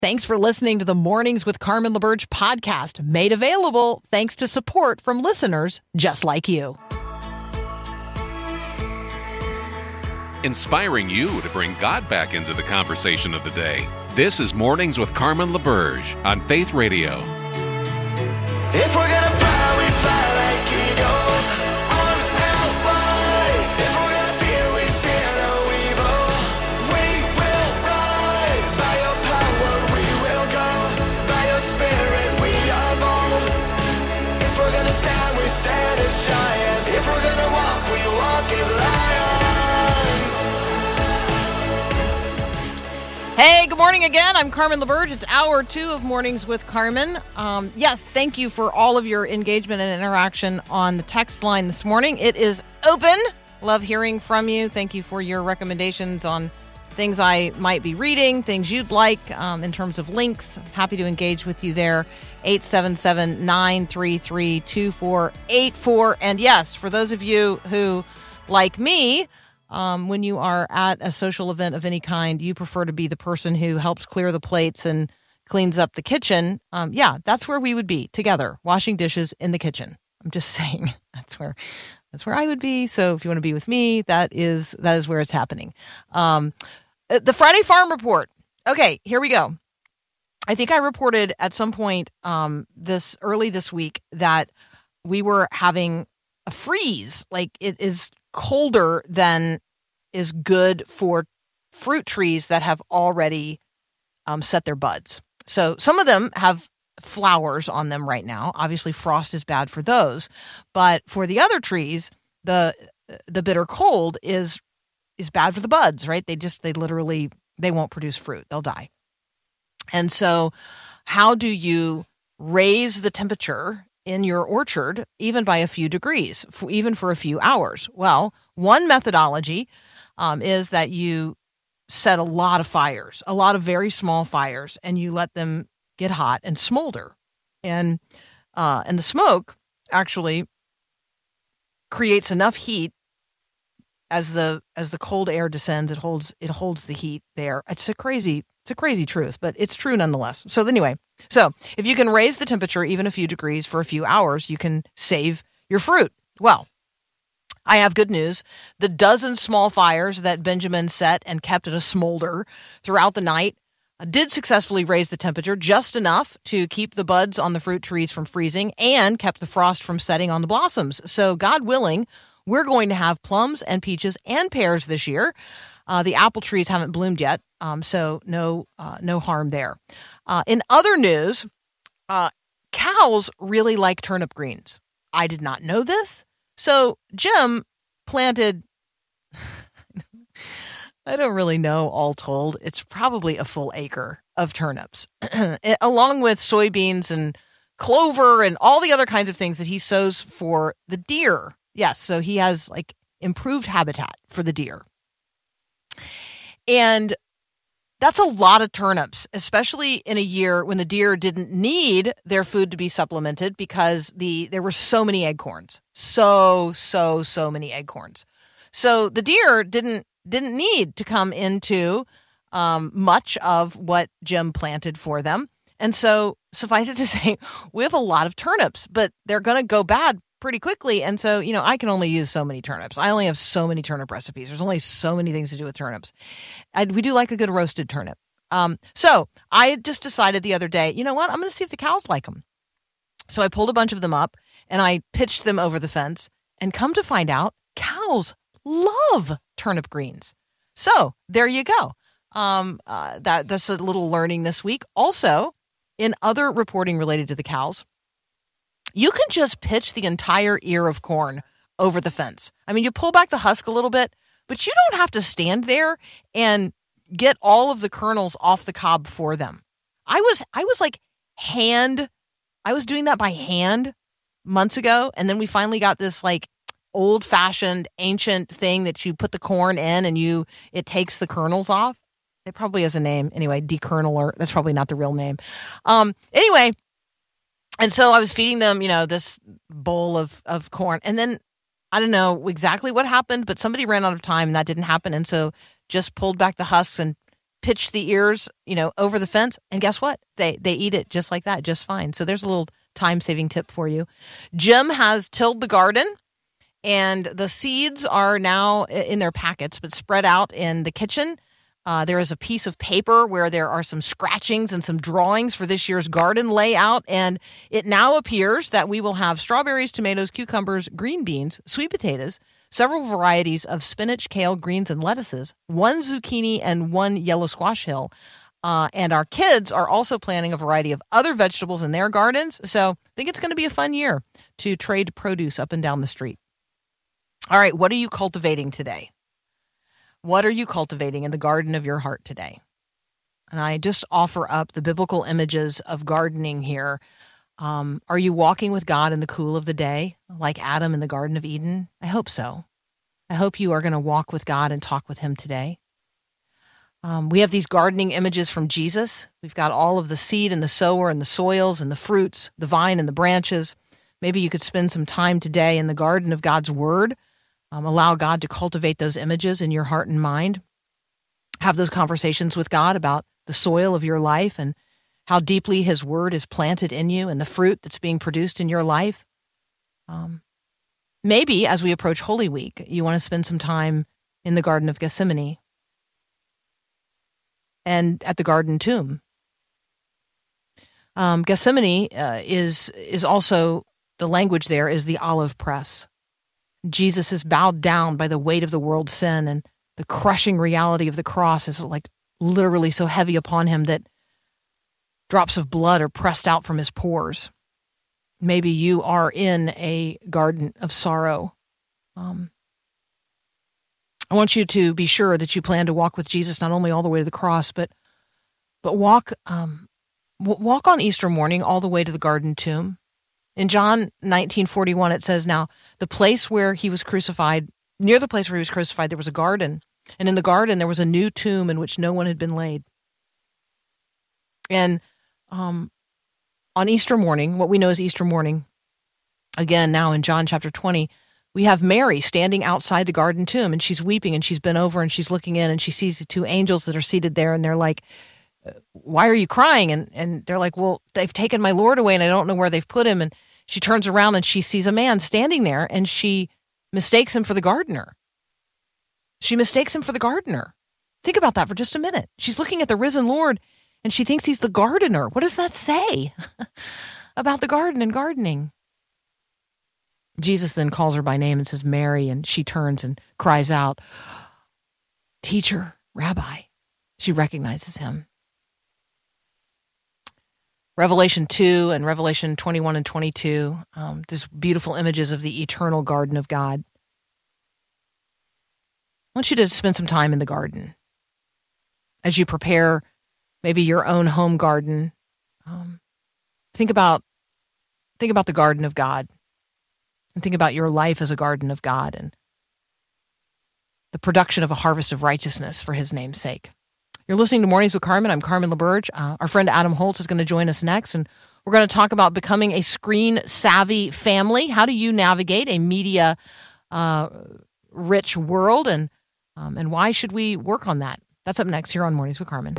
Thanks for listening to the Mornings with Carmen LaBerge podcast, made available thanks to support from listeners just like you. Inspiring you to bring God back into the conversation of the day. This is Mornings with Carmen LaBerge on Faith Radio. If we're gonna fly, we fly like eagles, arms held wide. If we're gonna fear, we fear no evil. We will rise. By your power we will go. By your spirit we are bold. If we're gonna stand, we stand as giants. If we're gonna walk, we walk as lions. Hey, good morning again. I'm Carmen LaBerge. It's hour 2 of Mornings with Carmen. Yes, thank you for all of your engagement and interaction on the text line this morning. It is open. Love hearing from you. Thank you for your recommendations on things I might be reading, things you'd like in terms of links. Happy to engage with you there. 877-933-2484. And yes, for those of you who, like me, when you are at a social event of any kind, you prefer to be the person who helps clear the plates and cleans up the kitchen. Yeah, that's where we would be together, washing dishes in the kitchen. I'm just saying that's where I would be. So if you want to be with me, that is where it's happening. The Friday Farm Report. Okay, here we go. I think I reported at some point this week that we were having a freeze. Like, it is colder than is good for fruit trees that have already set their buds. So some of them have flowers on them right now. Obviously, frost is bad for those. But for the other trees, the bitter cold is bad for the buds, right? They won't produce fruit. They'll die. And so how do you raise the temperature in your orchard, even by a few degrees, even for a few hours? Well, one methodology is that you set a lot of fires, a lot of very small fires, and you let them get hot and smolder. And the smoke actually creates enough heat as the cold air descends. It holds the heat there. It's a crazy truth, but it's true nonetheless. So anyway, if you can raise the temperature even a few degrees for a few hours, you can save your fruit. Well, I have good news. The dozen small fires that Benjamin set and kept at a smolder throughout the night did successfully raise the temperature just enough to keep the buds on the fruit trees from freezing and kept the frost from setting on the blossoms. So God willing, we're going to have plums and peaches and pears this year. The apple trees haven't bloomed yet, so no harm there. In other news, cows really like turnip greens. I did not know this. So Jim planted, I don't really know, all told, it's probably a full acre of turnips, along with soybeans and clover and all the other kinds of things that he sows for the deer. Yes, so he has like improved habitat for the deer. And that's a lot of turnips, especially in a year when the deer didn't need their food to be supplemented because there were so many acorns. So many acorns. So the deer didn't need to come into much of what Jim planted for them. And so suffice it to say, we have a lot of turnips, but they're going to go bad pretty quickly. And so, I can only use so many turnips. I only have so many turnip recipes. There's only so many things to do with turnips. We do like a good roasted turnip. So I just decided the other day, you know what? I'm going to see if the cows like them. So I pulled a bunch of them up and I pitched them over the fence, and come to find out, cows love turnip greens. So there you go. That's a little learning this week. Also, in other reporting related to the cows, you can just pitch the entire ear of corn over the fence. I mean, you pull back the husk a little bit, but you don't have to stand there and get all of the kernels off the cob for them. I was doing that by hand months ago, and then we finally got this like old-fashioned ancient thing that you put the corn in and it takes the kernels off. It probably has a name. Anyway, dekerneler. That's probably not the real name. Anyway, and so I was feeding them, this bowl of corn. And then I don't know exactly what happened, but somebody ran out of time and that didn't happen. And so just pulled back the husks and pitch the ears, over the fence. And guess what? They eat it just like that, just fine. So there's a little time-saving tip for you. Jim has tilled the garden, and the seeds are now in their packets, but spread out in the kitchen. There is a piece of paper where there are some scratchings and some drawings for this year's garden layout, and it now appears that we will have strawberries, tomatoes, cucumbers, green beans, sweet potatoes, several varieties of spinach, kale, greens, and lettuces, 1 zucchini, and 1 yellow squash hill. And our kids are also planting a variety of other vegetables in their gardens, so I think it's going to be a fun year to trade produce up and down the street. All right, what are you cultivating today? What are you cultivating in the garden of your heart today? And I just offer up the biblical images of gardening here. Are you walking with God in the cool of the day, like Adam in the Garden of Eden? I hope so. I hope you are going to walk with God and talk with him today. We have these gardening images from Jesus. We've got all of the seed and the sower and the soils and the fruits, the vine and the branches. Maybe you could spend some time today in the garden of God's word. Allow God to cultivate those images in your heart and mind. Have those conversations with God about the soil of your life and how deeply his word is planted in you and the fruit that's being produced in your life. Maybe as we approach Holy Week, you want to spend some time in the Garden of Gethsemane and at the garden tomb. Gethsemane is also, the language there is the olive press. Jesus is bowed down by the weight of the world's sin, and the crushing reality of the cross is like literally so heavy upon him that drops of blood are pressed out from his pores. Maybe you are in a garden of sorrow. I want you to be sure that you plan to walk with Jesus not only all the way to the cross, but walk on Easter morning all the way to the garden tomb. In John 19:41, it says, now, the place where he was crucified, near the place where he was crucified, there was a garden. And in the garden, there was a new tomb in which no one had been laid. And on Easter morning, what we know as Easter morning, again, now in John chapter 20, we have Mary standing outside the garden tomb, and she's weeping, and she's bent over, and she's looking in, and she sees the 2 angels that are seated there, and they're like, why are you crying? And they're like, well, they've taken my Lord away, and I don't know where they've put him. And she turns around, and she sees a man standing there, and she mistakes him for the gardener. She mistakes him for the gardener. Think about that for just a minute. She's looking at the risen Lord, and she thinks he's the gardener. What does that say about the garden and gardening? Jesus then calls her by name and says, Mary, and she turns and cries out, Teacher, Rabbi. She recognizes him. Revelation 2 and Revelation 21 and 22, these beautiful images of the eternal garden of God. I want you to spend some time in the garden as you prepare maybe your own home garden. Think about the garden of God, and think about your life as a garden of God and the production of a harvest of righteousness for his name's sake. You're listening to Mornings with Carmen. I'm Carmen LaBerge. Our friend Adam Holtz is going to join us next, and we're going to talk about becoming a screen-savvy family. How do you navigate a media rich world, and why should we work on that? That's up next here on Mornings with Carmen.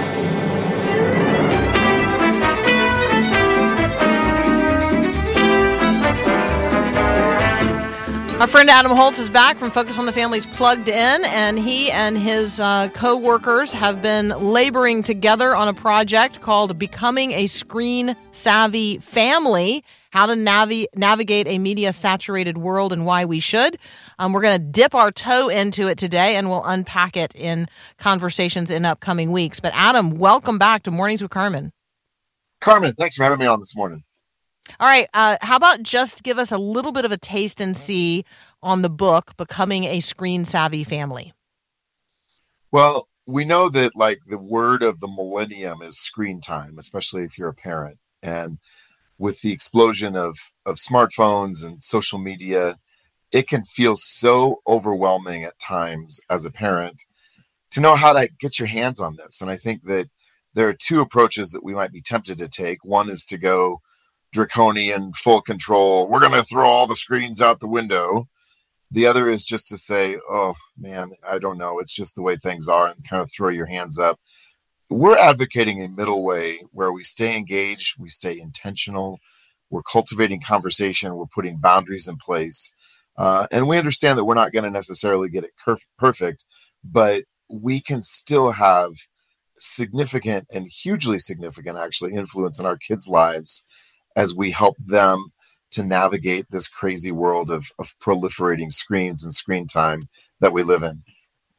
Our friend Adam Holtz is back from Focus on the Family's Plugged In, and he and his co-workers have been laboring together on a project called Becoming a Screen-Savvy Family, how to navigate a media-saturated world and why we should. We're going to dip our toe into it today, and we'll unpack it in conversations in upcoming weeks. But Adam, welcome back to Mornings with Carmen. Carmen, thanks for having me on this morning. All right. How about just give us a little bit of a taste and see on the book, Becoming a Screen-Savvy Family? Well, we know that like the word of the millennium is screen time, especially if you're a parent. And with the explosion of smartphones and social media, it can feel so overwhelming at times as a parent to know how to get your hands on this. And I think that there are 2 approaches that we might be tempted to take. One is to go draconian, full control. We're going to throw all the screens out the window. The other is just to say, oh man, I don't know. It's just the way things are, and kind of throw your hands up. We're advocating a middle way where we stay engaged, we stay intentional, we're cultivating conversation, we're putting boundaries in place. And we understand that we're not going to necessarily get it perfect, but we can still have significant and hugely significant, actually, influence in our kids' lives as we help them to navigate this crazy world of proliferating screens and screen time that we live in.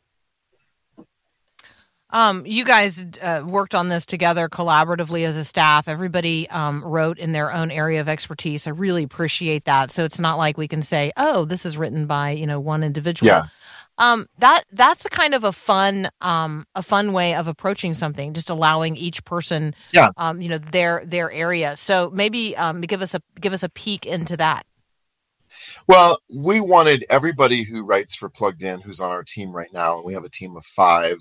You guys worked on this together collaboratively as a staff. Everybody wrote in their own area of expertise. I really appreciate that. So it's not like we can say, "Oh, this is written by one individual." Yeah. That's a kind of a fun way of approaching something. Just allowing each person, Yeah. their area. So maybe give us a peek into that. Well, we wanted everybody who writes for Plugged In, who's on our team right now, and we have a team of 5.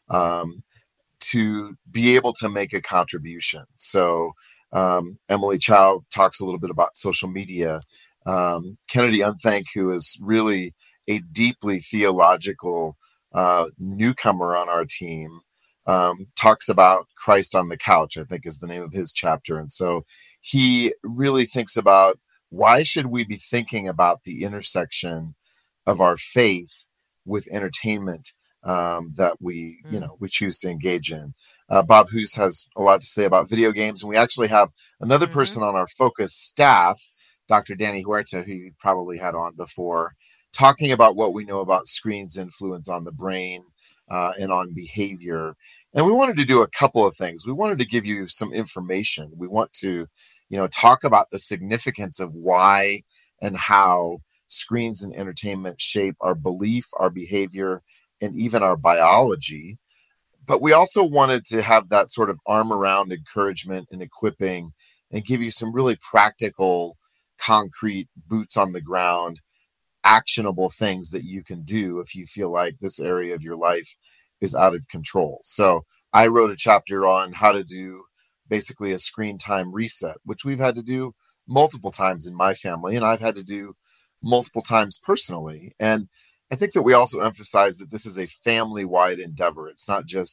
To be able to make a contribution. So Emily Chow talks a little bit about social media. Kennedy Unthank, who is really a deeply theological newcomer on our team, talks about Christ on the Couch, I think is the name of his chapter. And so he really thinks about, why should we be thinking about the intersection of our faith with entertainment that we choose to engage in. Bob Hoos has a lot to say about video games, and we actually have another person on our focus staff, Dr. Danny Huerta, who you probably had on before, talking about what we know about screens' influence on the brain and on behavior. And we wanted to do a couple of things. We wanted to give you some information. We want to, talk about the significance of why and how screens and entertainment shape our belief, our behavior, and even our biology. But we also wanted to have that sort of arm around encouragement and equipping and give you some really practical, concrete, boots on the ground, actionable things that you can do if you feel like this area of your life is out of control. So I wrote a chapter on how to do basically a screen time reset, which we've had to do multiple times in my family, and I've had to do multiple times personally. And I think that we also emphasize that this is a family-wide endeavor. This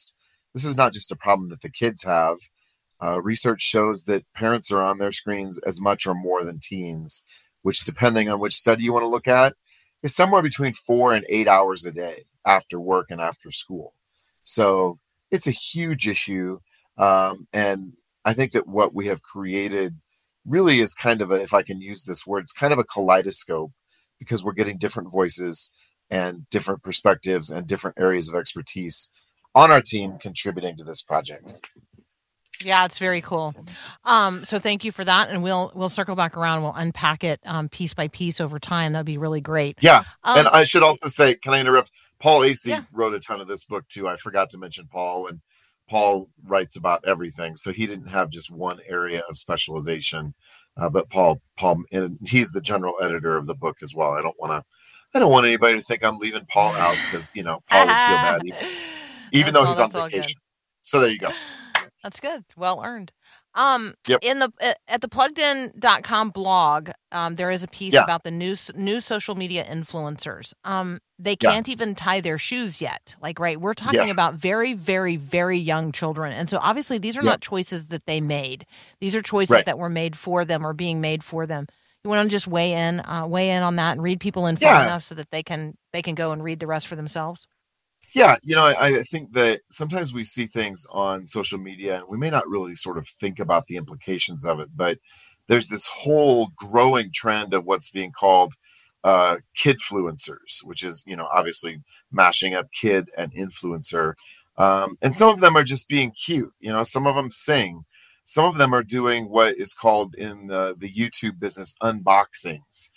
is not just a problem that the kids have. Research shows that parents are on their screens as much or more than teens, which, depending on which study you want to look at, is somewhere between 4 and 8 hours a day after work and after school. So it's a huge issue. And I think that what we have created really is kind of if I can use this word, it's kind of a kaleidoscope, because we're getting different voices and different perspectives and different areas of expertise on our team contributing to this project. Yeah, it's very cool. So thank you for that, and we'll circle back around. We'll unpack it piece by piece over time. That'd be really great. Yeah, and I should also say, can I interrupt? Paul Acey wrote a ton of this book too. I forgot to mention Paul, and Paul writes about everything, so he didn't have just one area of specialization. But Paul, and he's the general editor of the book as well. I don't want anybody to think I'm leaving Paul out, because Paul would feel bad, even though he's on vacation. So there you go. That's good. Well earned. Yep. At the pluggedin.com blog, there is a piece about the new social media influencers. They can't even tie their shoes yet. We're talking about very, very, very young children. And so obviously these are not choices that they made. These are choices that were made for them or being made for them. You want to just weigh in on that and read people in far enough so that they can go and read the rest for themselves? Yeah, I think that sometimes we see things on social media and we may not really sort of think about the implications of it, but there's this whole growing trend of what's being called kidfluencers, which is, obviously mashing up kid and influencer. And some of them are just being cute. Some of them sing. Some of them are doing what is called in the YouTube business unboxings.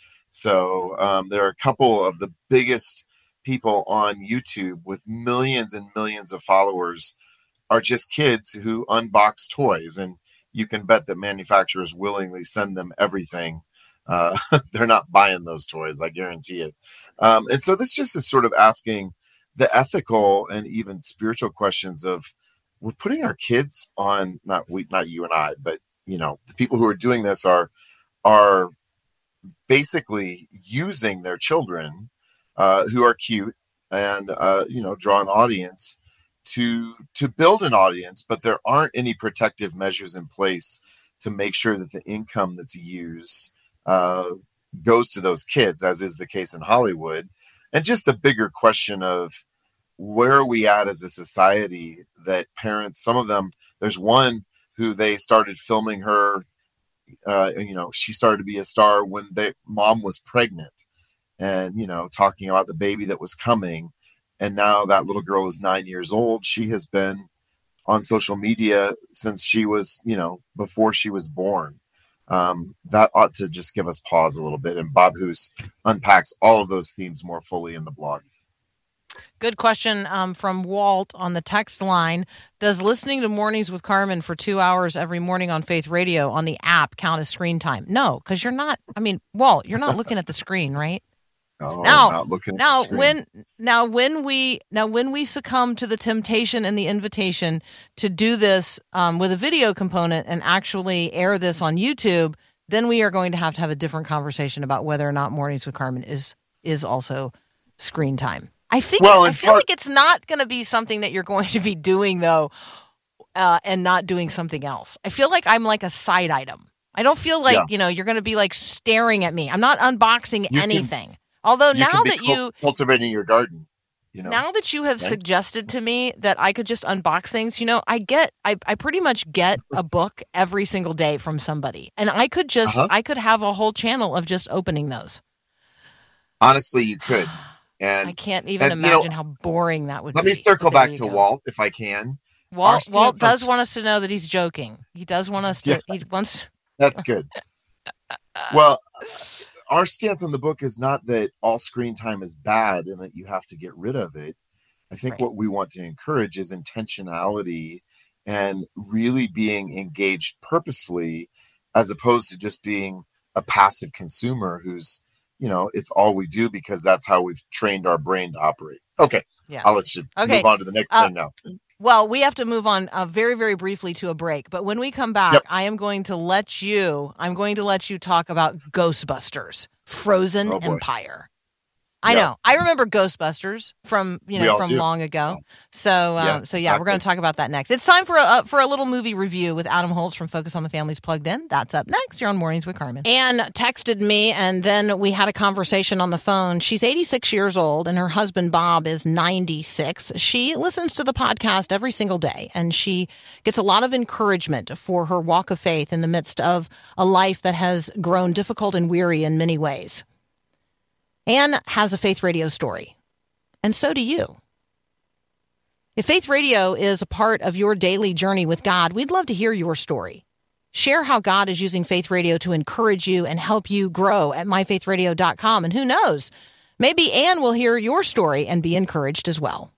So there are a couple of the biggest people on YouTube with millions and millions of followers are just kids who unbox toys, and you can bet that manufacturers willingly send them everything. They're not buying those toys, I guarantee it. And so this just is sort of asking the ethical and even spiritual questions of, we're putting our kids on, not you and I, but the people who are doing this are basically using their children who are cute and draw an audience to build an audience, but there aren't any protective measures in place to make sure that the income that's used goes to those kids, as is the case in Hollywood. And just the bigger question of where are we at as a society that parents, some of them, there's one who they started filming her, she started to be a star when mom was pregnant and, talking about the baby that was coming. And now that little girl is 9 years old. She has been on social media since she was, before she was born. That ought to just give us pause a little bit. And Bob Hoos unpacks all of those themes more fully in the blog. Good question from Walt on the text line. Does listening to Mornings with Carmen for 2 hours every morning on Faith Radio on the app count as screen time? No, because you're not. Walt, you're not looking at the screen, right? No, not looking at the screen. When we succumb to the temptation and the invitation to do this with a video component and actually air this on YouTube, then we are going to have a different conversation about whether or not Mornings with Carmen is also screen time. I feel like it's not going to be something that you're going to be doing though, and not doing something else. I feel like I'm like a side item. I don't feel like you're going to be like staring at me. I'm not unboxing anything. Although now that you cultivating your garden, now that you have suggested to me that I could just unbox things, I pretty much get a book every single day from somebody, and I could just I could have a whole channel of just opening those. Honestly, you could. And I can't even imagine how boring that would be. Let me circle back to Walt, if I can. Walt does want us to know that he's joking. He does want us to. Yeah. He wants. That's good. Well, our stance on the book is not that all screen time is bad and that you have to get rid of it. I think what we want to encourage is intentionality and really being engaged purposefully, as opposed to just being a passive consumer who's, it's all we do because that's how we've trained our brain to operate. Okay. Yeah. I'll let you move on to the next thing now. Well, we have to move on very, very briefly to a break. But when we come back, I'm going to let you talk about Ghostbusters, Frozen Empire. I know. I remember Ghostbusters from long ago. Yeah. So we're going to talk about that next. It's time for a little movie review with Adam Holtz from Focus on the Family's Plugged In. That's up next. You're on Mornings with Carmen. Anne texted me, and then we had a conversation on the phone. She's 86 years old, and her husband Bob is 96. She listens to the podcast every single day, and she gets a lot of encouragement for her walk of faith in the midst of a life that has grown difficult and weary in many ways. Anne has a Faith Radio story, and so do you. If Faith Radio is a part of your daily journey with God, we'd love to hear your story. Share how God is using Faith Radio to encourage you and help you grow at myfaithradio.com. And who knows, maybe Anne will hear your story and be encouraged as well.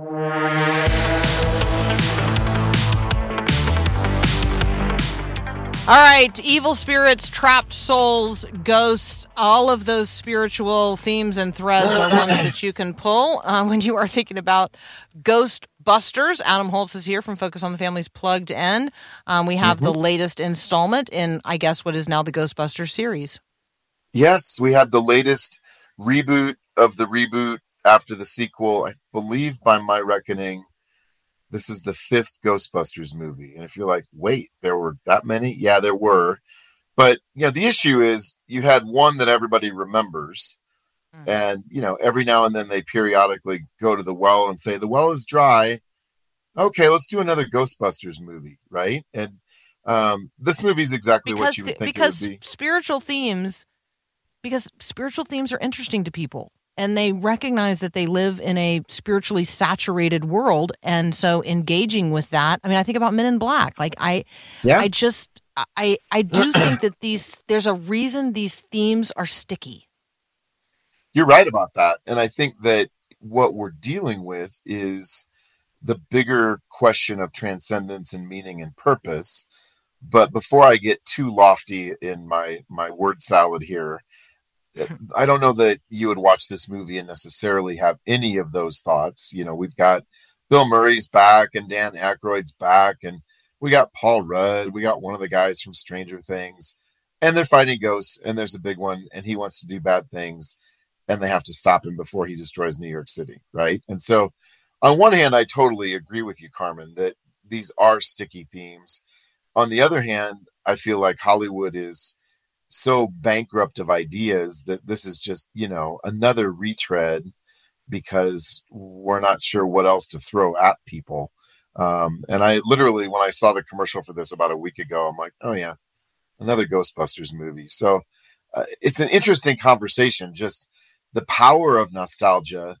All right, evil spirits, trapped souls, ghosts, all of those spiritual themes and threads are ones that you can pull when you are thinking about Ghostbusters. Adam Holtz is here from Focus on the Family's Plugged In. We have the latest installment in, I guess, what is now the Ghostbusters series. Yes, we have the latest reboot of the reboot after the sequel. I believe, by my reckoning, this is the 5th Ghostbusters movie. And if you're like, wait, there were that many? Yeah, there were. But, the issue is you had one that everybody remembers. And, every now and then they periodically go to the well and say, the well is dry. Okay, let's do another Ghostbusters movie, right? And this movie is exactly what you would think it would be. Because spiritual themes are interesting to people. And they recognize that they live in a spiritually saturated world. And so engaging with that, I think about Men in Black. I do think that there's a reason these themes are sticky. You're right about that. And I think that what we're dealing with is the bigger question of transcendence and meaning and purpose. But before I get too lofty in my word salad here, I don't know that you would watch this movie and necessarily have any of those thoughts. We've got Bill Murray's back and Dan Aykroyd's back, and we got Paul Rudd. We got one of the guys from Stranger Things, and they're fighting ghosts, and there's a big one, and he wants to do bad things. and they have to stop him before he destroys New York City, right? And so on one hand, I totally agree with you, Carmen, that these are sticky themes. On the other hand, I feel like Hollywood is so bankrupt of ideas that this is just, another retread because we're not sure what else to throw at people. And I literally, when I saw the commercial for this about a week ago, I'm like, oh yeah, another Ghostbusters movie. So it's an interesting conversation, just the power of nostalgia.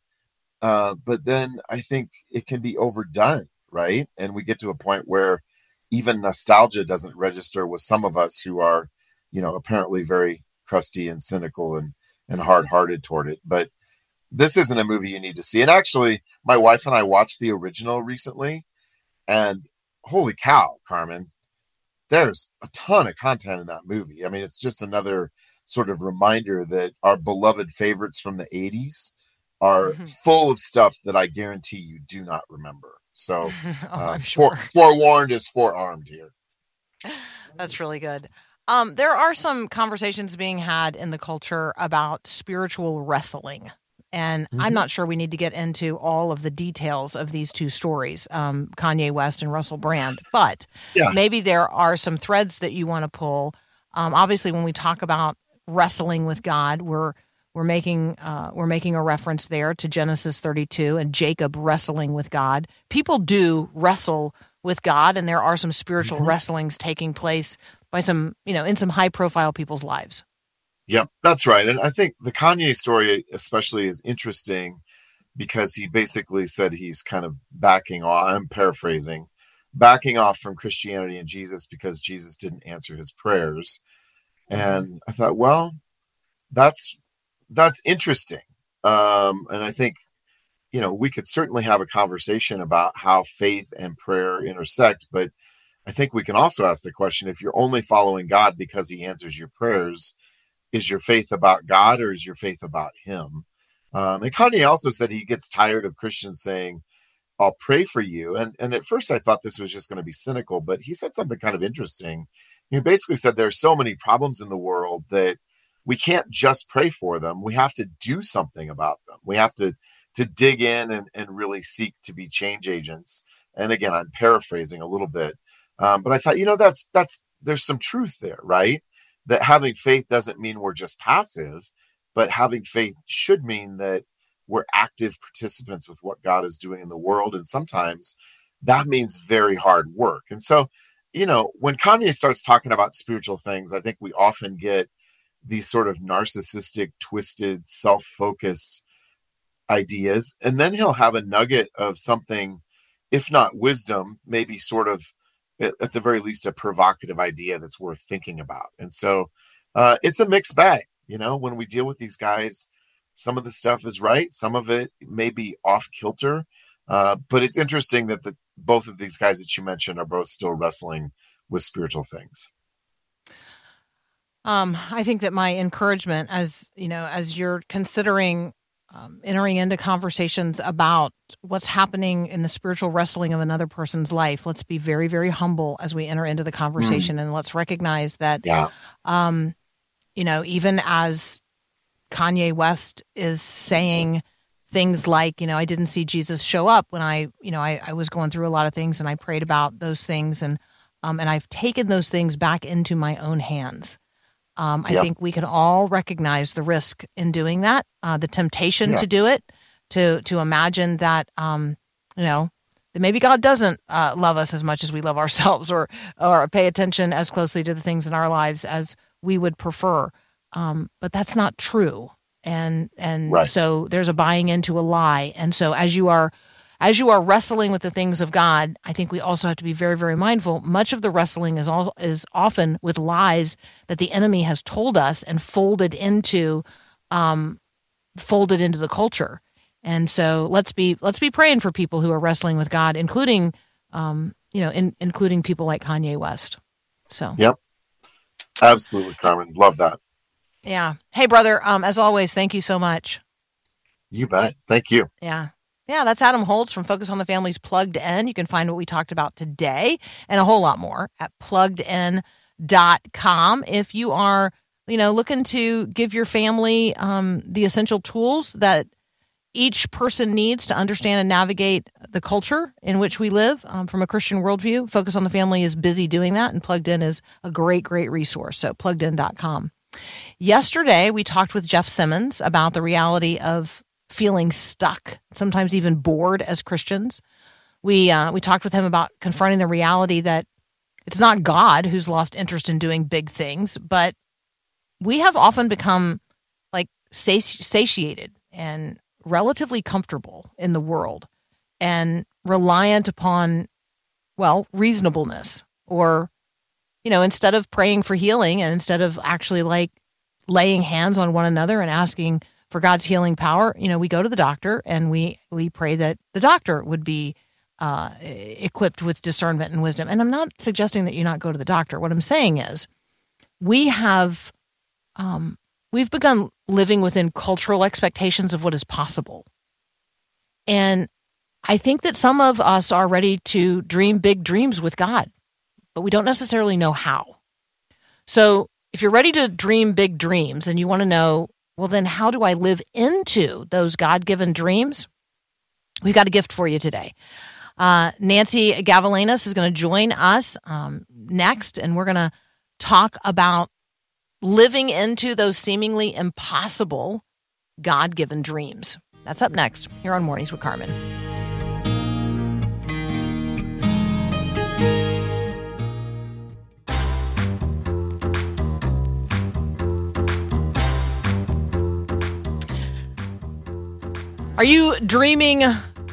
But then I think it can be overdone, right? And we get to a point where even nostalgia doesn't register with some of us who are, apparently very crusty and cynical and hard-hearted toward it. But this isn't a movie you need to see. And actually, my wife and I watched the original recently, and holy cow, Carmen, there's a ton of content in that movie. I mean, it's just another sort of reminder that our beloved favorites from the 80s are full of stuff that I guarantee you do not remember. So I'm sure. Forewarned is forearmed here. That's really good. There are some conversations being had in the culture about spiritual wrestling. And I'm not sure we need to get into all of the details of these two stories, Kanye West and Russell Brand. But maybe there are some threads that you want to pull. Obviously, when we talk about wrestling with God, we're making a reference there to Genesis 32 and Jacob wrestling with God. People do wrestle with God, and there are some spiritual wrestlings taking place by some, in some high-profile people's lives. Yeah, that's right. And I think the Kanye story especially is interesting because he basically said he's kind of backing off. I'm paraphrasing, backing off from Christianity and Jesus because Jesus didn't answer his prayers. And I thought, well, that's interesting. And I think, we could certainly have a conversation about how faith and prayer intersect, but I think we can also ask the question, if you're only following God because he answers your prayers, is your faith about God or is your faith about him? And Kanye also said he gets tired of Christians saying, I'll pray for you. And at first I thought this was just going to be cynical, but he said something kind of interesting. He basically said there are so many problems in the world that we can't just pray for them. We have to do something about them. We have to dig in and really seek to be change agents. And again, I'm paraphrasing a little bit. But I thought, there's some truth there, right? That having faith doesn't mean we're just passive, but having faith should mean that we're active participants with what God is doing in the world. And sometimes that means very hard work. And so, when Kanye starts talking about spiritual things, I think we often get these sort of narcissistic, twisted, self-focused ideas. And then he'll have a nugget of something, if not wisdom, maybe sort of, at the very least, a provocative idea that's worth thinking about. And so it's a mixed bag. When we deal with these guys, some of the stuff is right. Some of it may be off kilter. But it's interesting that both of these guys that you mentioned are both still wrestling with spiritual things. I think that my encouragement as you're considering entering into conversations about what's happening in the spiritual wrestling of another person's life, let's be very, very humble as we enter into the conversation, and let's recognize that, even as Kanye West is saying things like, I didn't see Jesus show up when I was going through a lot of things, and I prayed about those things, and I've taken those things back into my own hands. I think we can all recognize the risk in doing that, the temptation to do it, to imagine that, that maybe God doesn't love us as much as we love ourselves, or pay attention as closely to the things in our lives as we would prefer. But that's not true. And so there's a buying into a lie. And so as you are wrestling with the things of God, I think we also have to be very, very mindful. Much of the wrestling is often with lies that the enemy has told us and folded into the culture. And so let's be praying for people who are wrestling with God, including including people like Kanye West. So yep, absolutely, Carmen, love that. Yeah. Hey, brother. As always, thank you so much. You bet. Thank you. Yeah. Yeah, that's Adam Holtz from Focus on the Family's Plugged In. You can find what we talked about today and a whole lot more at pluggedin.com. If you are, looking to give your family the essential tools that each person needs to understand and navigate the culture in which we live from a Christian worldview. Focus on the Family is busy doing that, and Plugged In is a great, great resource. So pluggedin.com. Yesterday, we talked with Jeff Simmons about the reality of feeling stuck, sometimes even bored as Christians. We talked with him about confronting the reality that it's not God who's lost interest in doing big things, but we have often become like satiated and relatively comfortable in the world and reliant upon, reasonableness, or, instead of praying for healing and instead of actually like laying hands on one another and asking for God's healing power, we go to the doctor and we pray that the doctor would be equipped with discernment and wisdom. And I'm not suggesting that you not go to the doctor. What I'm saying is we've begun living within cultural expectations of what is possible. And I think that some of us are ready to dream big dreams with God, but we don't necessarily know how. So if you're ready to dream big dreams and you want to know, well, then how do I live into those God-given dreams? We've got a gift for you today. Nancy Gavelanis is going to join us next, and we're going to talk about living into those seemingly impossible God-given dreams. That's up next here on Mornings with Carmen. Are you dreaming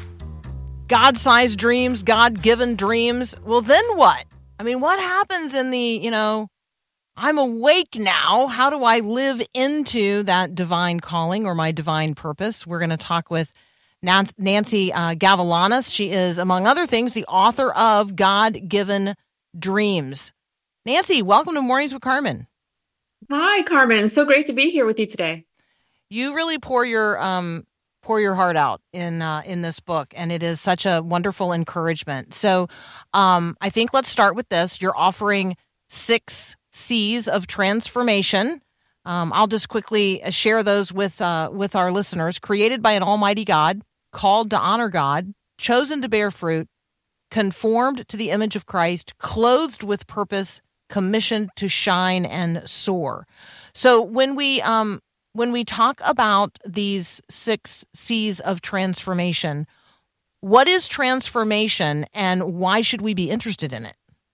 God-sized dreams, God-given dreams? Well, then what? I mean, what happens in the, I'm awake now. How do I live into that divine calling or my divine purpose? We're going to talk with Nancy Gavelanis. She is, among other things, the author of God-Given Dreams. Nancy, welcome to Mornings with Carmen. Hi, Carmen. So great to be here with you today. You really pour your heart out in this book, and it is such a wonderful encouragement. So I think let's start with this. You're offering 6 C's of transformation. I'll just quickly share those with our listeners. Created by an almighty God, called to honor God, chosen to bear fruit, conformed to the image of Christ, clothed with purpose, commissioned to shine and soar. So when we talk about these 6 C's of transformation, what is transformation and why should we be interested in it?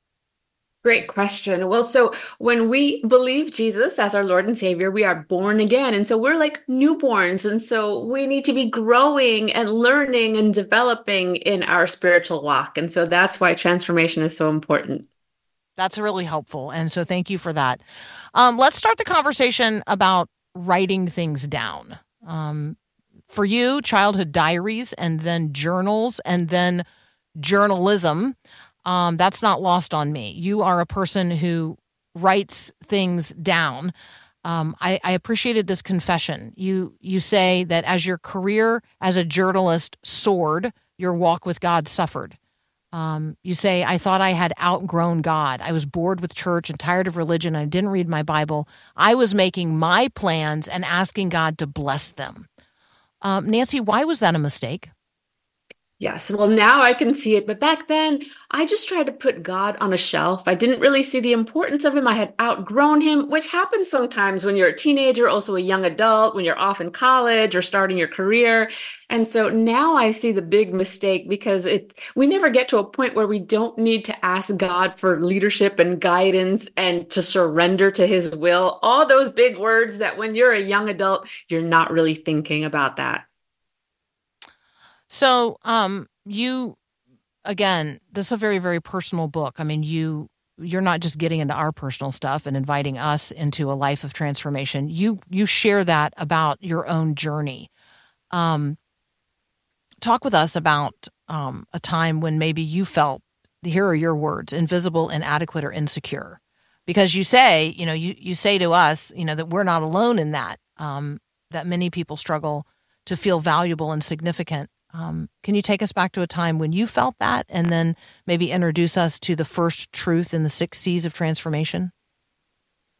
Great question. Well, so when we believe Jesus as our Lord and Savior, we are born again. And so we're like newborns. And so we need to be growing and learning and developing in our spiritual walk. And so that's why transformation is so important. That's really helpful. And so thank you for that. Let's start the conversation about writing things down. For you, childhood diaries and then journals and then journalism. That's not lost on me. You are a person who writes things down. I appreciated this confession. You say that as your career as a journalist soared, your walk with God suffered. You say, I thought I had outgrown God. I was bored with church and tired of religion. I didn't read my Bible. I was making my plans and asking God to bless them. Nancy, why was that a mistake? Yes. Well, now I can see it. But back then, I just tried to put God on a shelf. I didn't really see the importance of him. I had outgrown him, which happens sometimes when you're a teenager, also a young adult, when you're off in college or starting your career. And so now I see the big mistake because we never get to a point where we don't need to ask God for leadership and guidance and to surrender to his will. All those big words that when you're a young adult, you're not really thinking about that. So, again, this is a very, very personal book. I mean, you're not just getting into our personal stuff and inviting us into a life of transformation. You share that about your own journey. Talk with us about a time when maybe you felt, here are your words, invisible, inadequate, or insecure. Because you say, you say to us, that we're not alone in that, that many people struggle to feel valuable and significant. Can you take us back to a time when you felt that and then maybe introduce us to the first truth in the 6 C's of transformation?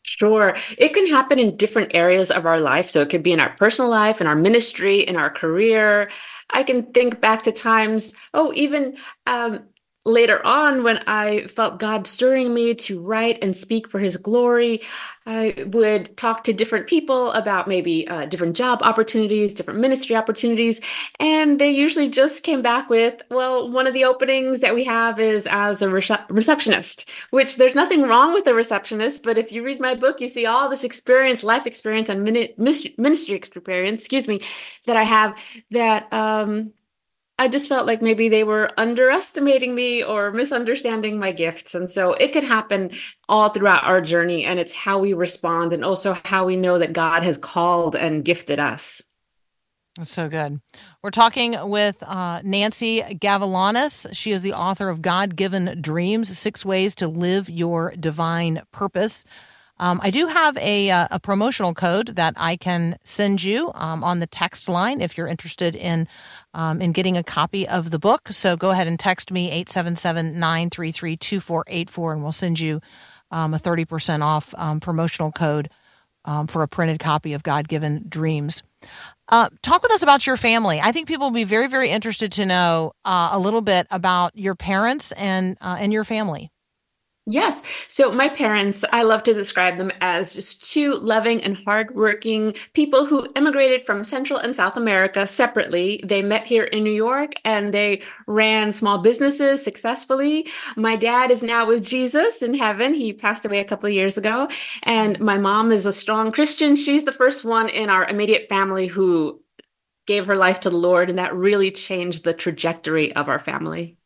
Sure. It can happen in different areas of our life. So it could be in our personal life, in our ministry, in our career. I can think back to times, even later on when I felt God stirring me to write and speak for his glory. I would talk to different people about maybe different job opportunities, different ministry opportunities. And they usually just came back with, well, one of the openings that we have is as a receptionist, which there's nothing wrong with a receptionist. But if you read my book, you see all this experience, life experience, and ministry experience, excuse me, that I have that I just felt like maybe they were underestimating me or misunderstanding my gifts. And so it could happen all throughout our journey. And it's how we respond and also how we know that God has called and gifted us. That's so good. We're talking with Nancy Gavilanes. She is the author of God-Given Dreams, 6 Ways to Live Your Divine Purpose. I do have a promotional code that I can send you on the text line if you're interested in getting a copy of the book. So go ahead and text me 877-933-2484, and we'll send you a 30% off promotional code for a printed copy of God-Given Dreams. Talk with us about your family. I think people will be very, very interested to know a little bit about your parents and your family. Yes. So my parents, I love to describe them as just two loving and hardworking people who immigrated from Central and South America separately. They met here in New York and they ran small businesses successfully. My dad is now with Jesus in heaven. He passed away a couple of years ago. And my mom is a strong Christian. She's the first one in our immediate family who gave her life to the Lord, and that really changed the trajectory of our family.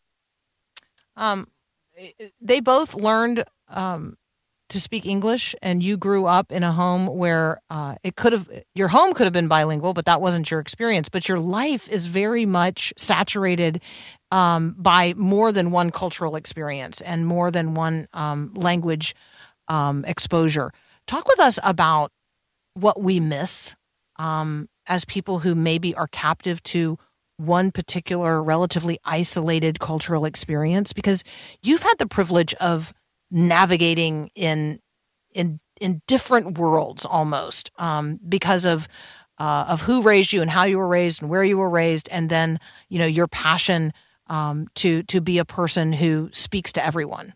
They both learned to speak English, and you grew up in a home where your home could have been bilingual, but that wasn't your experience. But your life is very much saturated by more than one cultural experience and more than one language exposure. Talk with us about what we miss as people who maybe are captive to one particular relatively isolated cultural experience, because you've had the privilege of navigating in different worlds almost because of who raised you and how you were raised and where you were raised, and then your passion to be a person who speaks to everyone.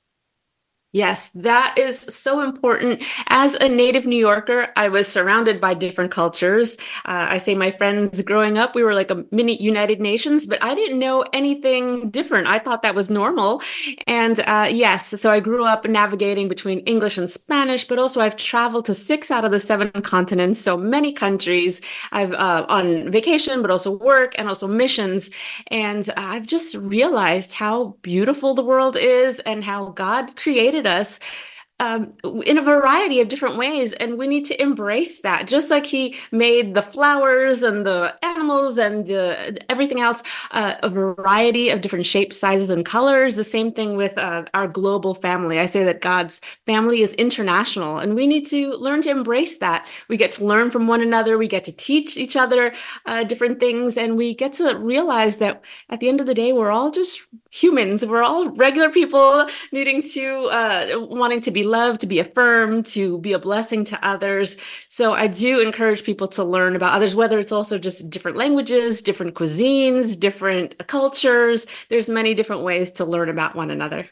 Yes, that is so important. As a native New Yorker, I was surrounded by different cultures. I say my friends growing up, we were like a mini United Nations, but I didn't know anything different. I thought that was normal. And yes, so I grew up navigating between English and Spanish, but also I've traveled to 6 out of the 7 continents, so many countries. I've on vacation, but also work and also missions. And I've just realized how beautiful the world is and how God created us in a variety of different ways, and we need to embrace that. Just like he made the flowers and the animals and the everything else, a variety of different shapes, sizes, and colors. The same thing with our global family. I say that God's family is international, and we need to learn to embrace that. We get to learn from one another. We get to teach each other different things, and we get to realize that at the end of the day, we're all just humans. We're all regular people needing to, wanting to be loved, to be affirmed, to be a blessing to others. So I do encourage people to learn about others, whether it's also just different languages, different cuisines, different cultures. There's many different ways to learn about one another.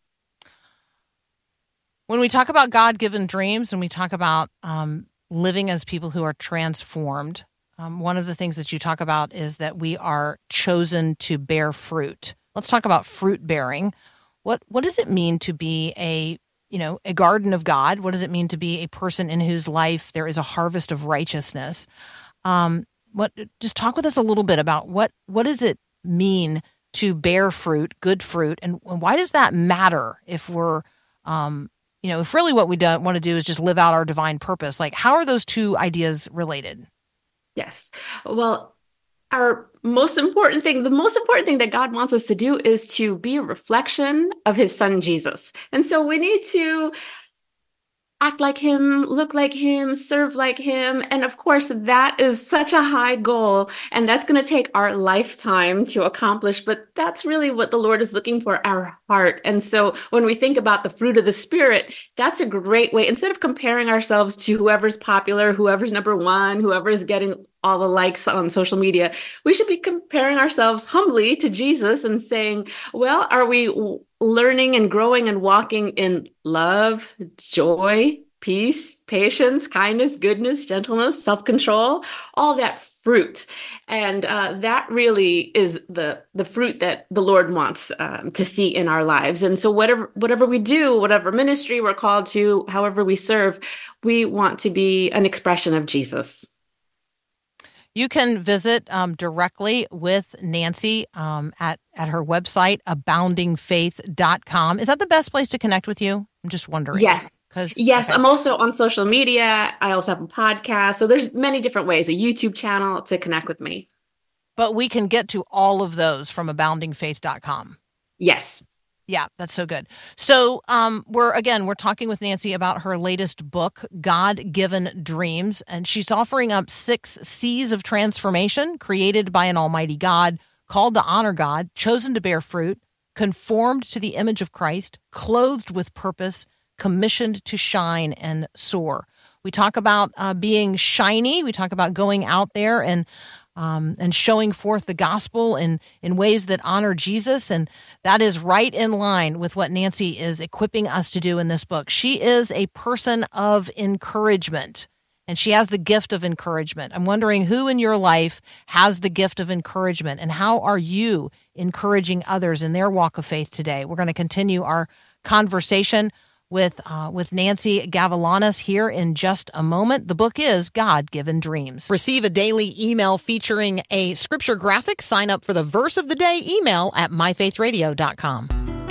When we talk about God-given dreams and we talk about living as people who are transformed, one of the things that you talk about is that we are chosen to bear fruit. Let's talk about fruit bearing. What does it mean to be a garden of God? What does it mean to be a person in whose life there is a harvest of righteousness? Just talk with us a little bit about what does it mean to bear fruit, good fruit, and why does that matter if we're, if really what we want to do is just live out our divine purpose? Like, how are those two ideas related? Yes. Well, the most important thing that God wants us to do is to be a reflection of his son, Jesus. And so we need to act like him, look like him, serve like him. And of course, that is such a high goal, and that's going to take our lifetime to accomplish. But that's really what the Lord is looking for, our heart. And so when we think about the fruit of the Spirit, that's a great way. Instead of comparing ourselves to whoever's popular, whoever's number one, whoever's getting all the likes on social media, we should be comparing ourselves humbly to Jesus and saying, well, are we learning and growing and walking in love, joy, peace, patience, kindness, goodness, gentleness, self-control, all that fruit? And that really is the fruit that the Lord wants to see in our lives. And so whatever we do, whatever ministry we're called to, however we serve, we want to be an expression of Jesus. You can visit directly with Nancy at her website, aboundingfaith.com. Is that the best place to connect with you? I'm just wondering. Yes. Yes, okay. I'm also on social media. I also have a podcast. So there's many different ways, a YouTube channel to connect with me. But we can get to all of those from aboundingfaith.com. Yes. Yeah, that's so good. So we're talking with Nancy about her latest book, God-Given Dreams, and she's offering up 6 C's of transformation created by an almighty God, called to honor God, chosen to bear fruit, conformed to the image of Christ, clothed with purpose, commissioned to shine and soar. We talk about being shiny. We talk about going out there and showing forth the gospel in ways that honor Jesus. And that is right in line with what Nancy is equipping us to do in this book. She is a person of encouragement, and she has the gift of encouragement. I'm wondering who in your life has the gift of encouragement, and how are you encouraging others in their walk of faith today? We're going to continue our conversation with Nancy Gavilanes here in just a moment. The book is God-Given Dreams. Receive a daily email featuring a scripture graphic. Sign up for the verse of the day email at myfaithradio.com.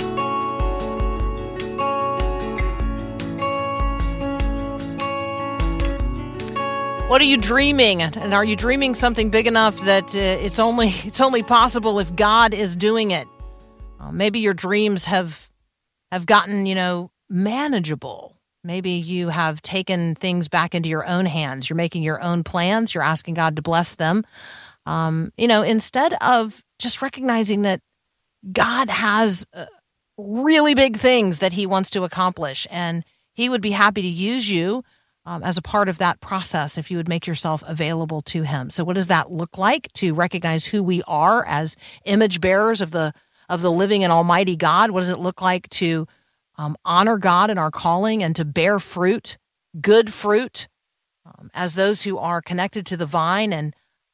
What are you dreaming? And are you dreaming something big enough that it's only possible if God is doing it? Maybe your dreams have gotten, manageable. Maybe you have taken things back into your own hands. You're making your own plans. You're asking God to bless them. Instead of just recognizing that God has really big things that he wants to accomplish, and he would be happy to use you as a part of that process if you would make yourself available to him. So what does that look like? To recognize who we are as image bearers of the living and almighty God? What does it look like to honor God in our calling and to bear fruit, good fruit, as those who are connected to the vine and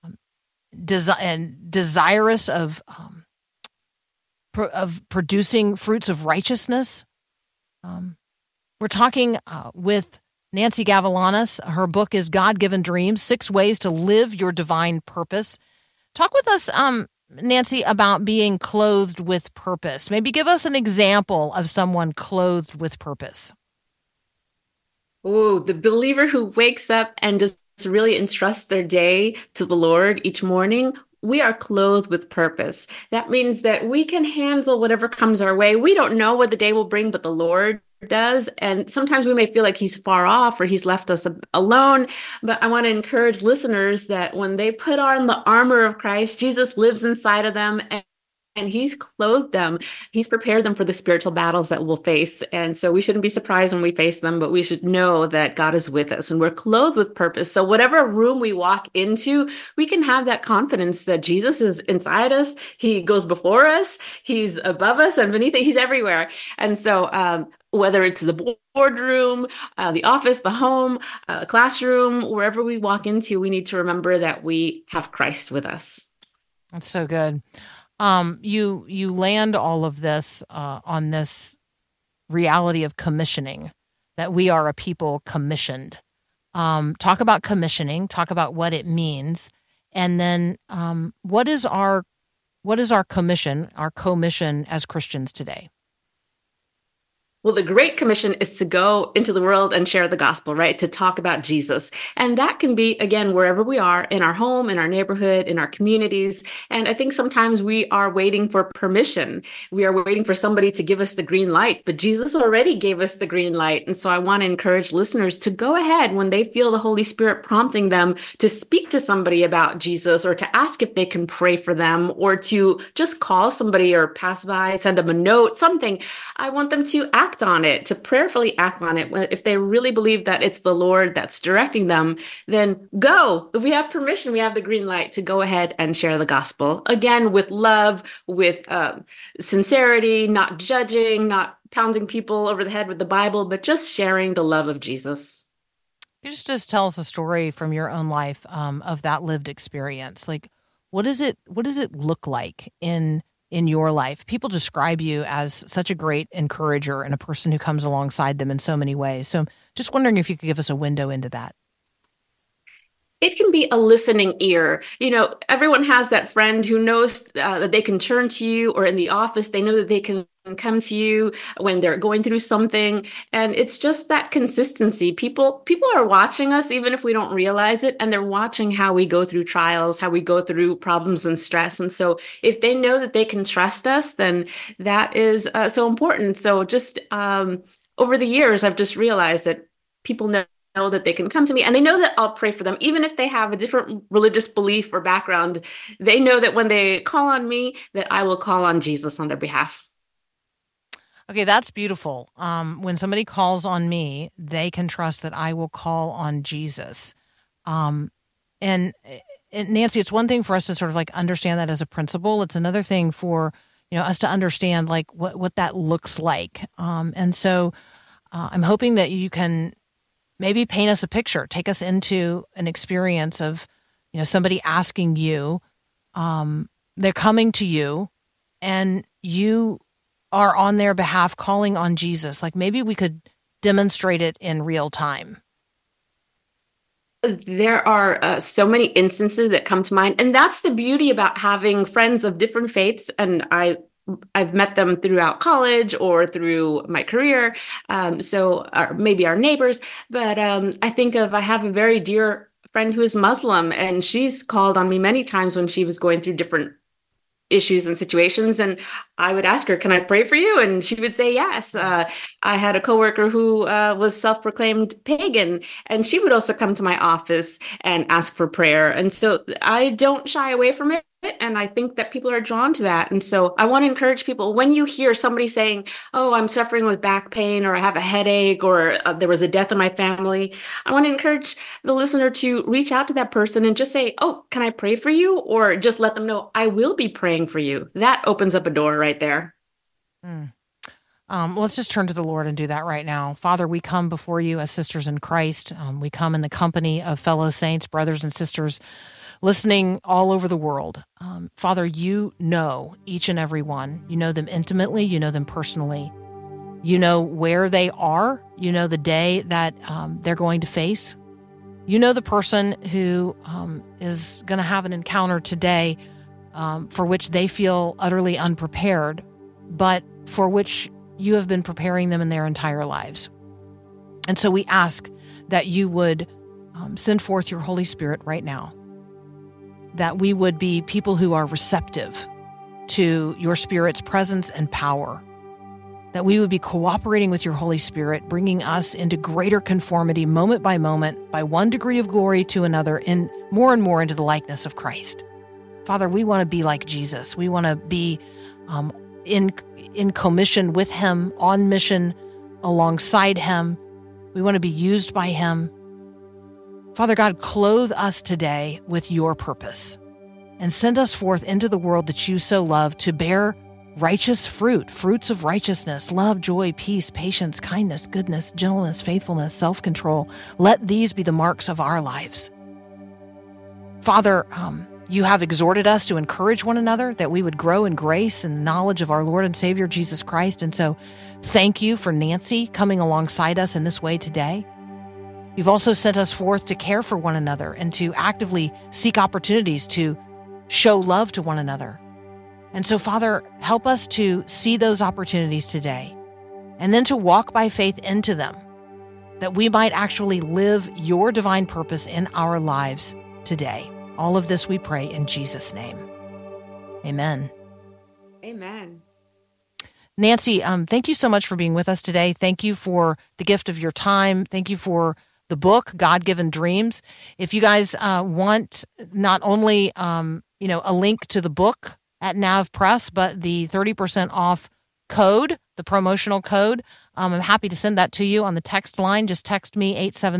desirous of producing fruits of righteousness? We're talking with Nancy Gavilanes. Her book is God-Given Dreams, 6 Ways to Live Your Divine Purpose. Talk with us, Nancy, about being clothed with purpose. Maybe give us an example of someone clothed with purpose. Oh, the believer who wakes up and just really entrusts their day to the Lord each morning. We are clothed with purpose. That means that we can handle whatever comes our way. We don't know what the day will bring, but the Lord does. And sometimes we may feel like he's far off or he's left us alone. But I want to encourage listeners that when they put on the armor of Christ, Jesus lives inside of them, and he's clothed them. He's prepared them for the spiritual battles that we'll face. And so we shouldn't be surprised when we face them, but we should know that God is with us and we're clothed with purpose. So whatever room we walk into, we can have that confidence that Jesus is inside us. He goes before us. He's above us and beneath us. He's everywhere. And so whether it's the boardroom, the office, the home, classroom, wherever we walk into, we need to remember that we have Christ with us. That's so good. You land all of this on this reality of commissioning, that we are a people commissioned. Talk about commissioning, talk about what it means, and then what is our commission as Christians today? Well, the Great Commission is to go into the world and share the gospel, right? To talk about Jesus. And that can be, again, wherever we are, in our home, in our neighborhood, in our communities. And I think sometimes we are waiting for permission. We are waiting for somebody to give us the green light, but Jesus already gave us the green light. And so I want to encourage listeners to go ahead when they feel the Holy Spirit prompting them to speak to somebody about Jesus, or to ask if they can pray for them, or to just call somebody or pass by, send them a note, something. I want them to act on it, to prayerfully act on it. If they really believe that it's the Lord that's directing them, then go. If we have permission, we have the green light to go ahead and share the gospel. Again, with love, with sincerity, not judging, not pounding people over the head with the Bible, but just sharing the love of Jesus. You just tell us a story from your own life of that lived experience. Like, what does it look like in your life? People describe you as such a great encourager and a person who comes alongside them in so many ways. So just wondering if you could give us a window into that. It can be a listening ear. Everyone has that friend who knows that they can turn to you, or in the office, they know that they can come to you when they're going through something. And it's just that consistency. People are watching us, even if we don't realize it, and they're watching how we go through trials, how we go through problems and stress. And so if they know that they can trust us, then that is so important. So just over the years, I've just realized that people know that they can come to me, and they know that I'll pray for them. Even if they have a different religious belief or background, they know that when they call on me, that I will call on Jesus on their behalf. Okay, that's beautiful. When somebody calls on me, they can trust that I will call on Jesus. And Nancy, it's one thing for us to sort of like understand that as a principle. It's another thing for us to understand like what that looks like. And so I'm hoping that you can maybe paint us a picture, take us into an experience of, somebody asking you, they're coming to you, and you are on their behalf calling on Jesus. Like maybe we could demonstrate it in real time. There are so many instances that come to mind, and that's the beauty about having friends of different faiths. And I've met them throughout college or through my career, or maybe our neighbors. But I have a very dear friend who is Muslim, and she's called on me many times when she was going through different issues and situations. And I would ask her, can I pray for you? And she would say yes. I had a coworker who was self-proclaimed pagan, and she would also come to my office and ask for prayer. And so I don't shy away from it. And I think that people are drawn to that. And so I want to encourage people, when you hear somebody saying, oh, I'm suffering with back pain, or I have a headache, or there was a death in my family, I want to encourage the listener to reach out to that person and just say, oh, can I pray for you? Or just let them know, I will be praying for you. That opens up a door right there. Let's just turn to the Lord and do that right now. Father, we come before you as sisters in Christ. We come in the company of fellow saints, brothers and sisters listening all over the world. Father, you know each and every one. You know them intimately. You know them personally. You know where they are. You know the day that they're going to face. You know the person who is going to have an encounter today for which they feel utterly unprepared, but for which you have been preparing them in their entire lives. And so we ask that you would send forth your Holy Spirit right now, that we would be people who are receptive to your Spirit's presence and power, that we would be cooperating with your Holy Spirit, bringing us into greater conformity moment by moment, by one degree of glory to another, and more into the likeness of Christ. Father, we want to be like Jesus. We want to be in commission with him, on mission alongside him. We want to be used by him. Father God, clothe us today with your purpose and send us forth into the world that you so love to bear righteous fruits of righteousness, love, joy, peace, patience, kindness, goodness, gentleness, faithfulness, self-control. Let these be the marks of our lives. Father, you have exhorted us to encourage one another, that we would grow in grace and knowledge of our Lord and Savior, Jesus Christ. And so thank you for Nancy coming alongside us in this way today. You've also sent us forth to care for one another and to actively seek opportunities to show love to one another. And so, Father, help us to see those opportunities today and then to walk by faith into them, that we might actually live your divine purpose in our lives today. All of this we pray in Jesus' name. Amen. Amen. Nancy, thank you so much for being with us today. Thank you for the gift of your time. Thank you for the book, God-Given Dreams. If you guys want not only a link to the book at Nav Press, but the 30% off code, the promotional code, I'm happy to send that to you on the text line. Just text me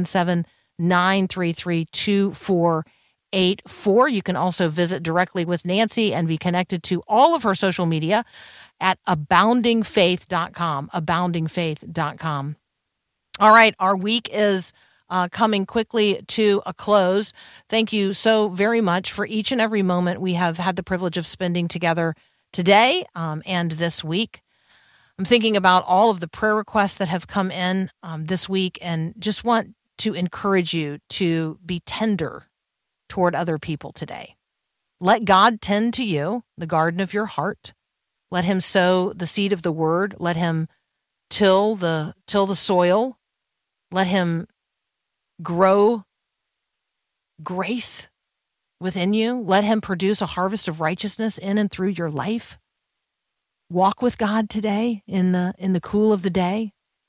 877-933-2484. You can also visit directly with Nancy and be connected to all of her social media at aboundingfaith.com, aboundingfaith.com. All right, our week is coming quickly to a close. Thank you so very much for each and every moment we have had the privilege of spending together today and this week. I'm thinking about all of the prayer requests that have come in this week and just want to encourage you to be tender toward other people today. Let God tend to you, the garden of your heart. Let him sow the seed of the word. Let him till the soil. Let him grow grace within you. Let him produce a harvest of righteousness in and through your life. Walk with God today in the cool of the day.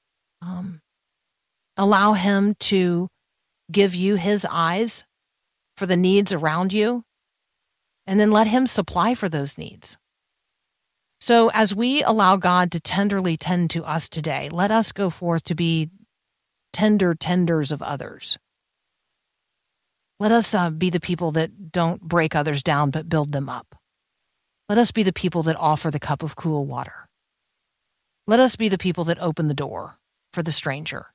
Allow him to give you his eyes for the needs around you, and then let him supply for those needs. So as we allow God to tenderly tend to us today, let us go forth to be tenders of others. Let us be the people that don't break others down, but build them up. Let us be the people that offer the cup of cool water. Let us be the people that open the door for the stranger.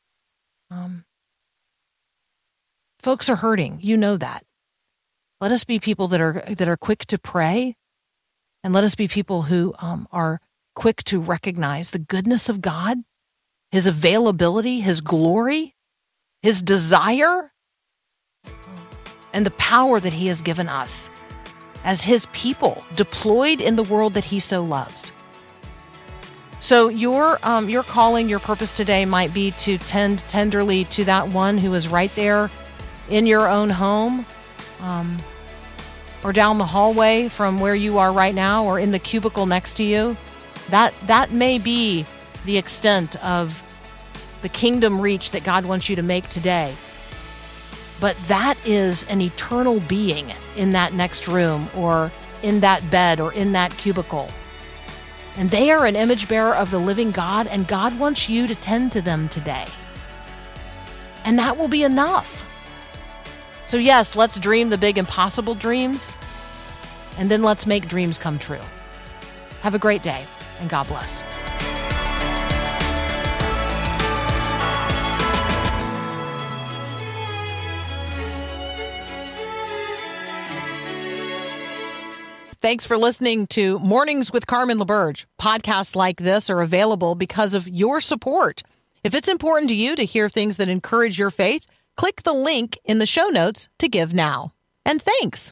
Folks are hurting. You know that. Let us be people that are quick to pray, and let us be people who are quick to recognize the goodness of God, his availability, his glory, his desire, and the power that he has given us as his people deployed in the world that he so loves. So your calling, your purpose today might be to tend tenderly to that one who is right there in your own home, or down the hallway from where you are right now, or in the cubicle next to you. That may be the extent of the kingdom reach that God wants you to make today. But that is an eternal being in that next room, or in that bed, or in that cubicle. And they are an image bearer of the living God, and God wants you to tend to them today. And that will be enough. So yes, let's dream the big impossible dreams, and then let's make dreams come true. Have a great day, and God bless. Thanks for listening to Mornings with Carmen LaBerge. Podcasts like this are available because of your support. If it's important to you to hear things that encourage your faith, click the link in the show notes to give now. And thanks.